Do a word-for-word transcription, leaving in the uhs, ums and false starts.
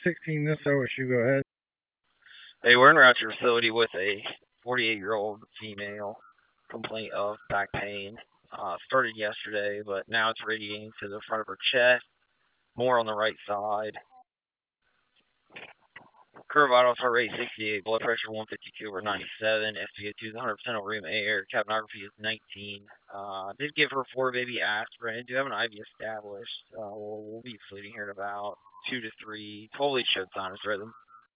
sixteen this O S U, go ahead. Hey, we're in route to your facility with a forty-eight-year-old female complaint of back pain. Uh, started yesterday, but now it's radiating to the front of her chest, more on the right side. Current vital heart rate sixty-eight, blood pressure one fifty-two over ninety-seven, S p O two is one hundred percent over room air, capnography is nineteen. Uh, did give her four baby aspirin. Do have an I V established. Uh, we'll, we'll be fluting here in about two to three. Totally showed sinus rhythm.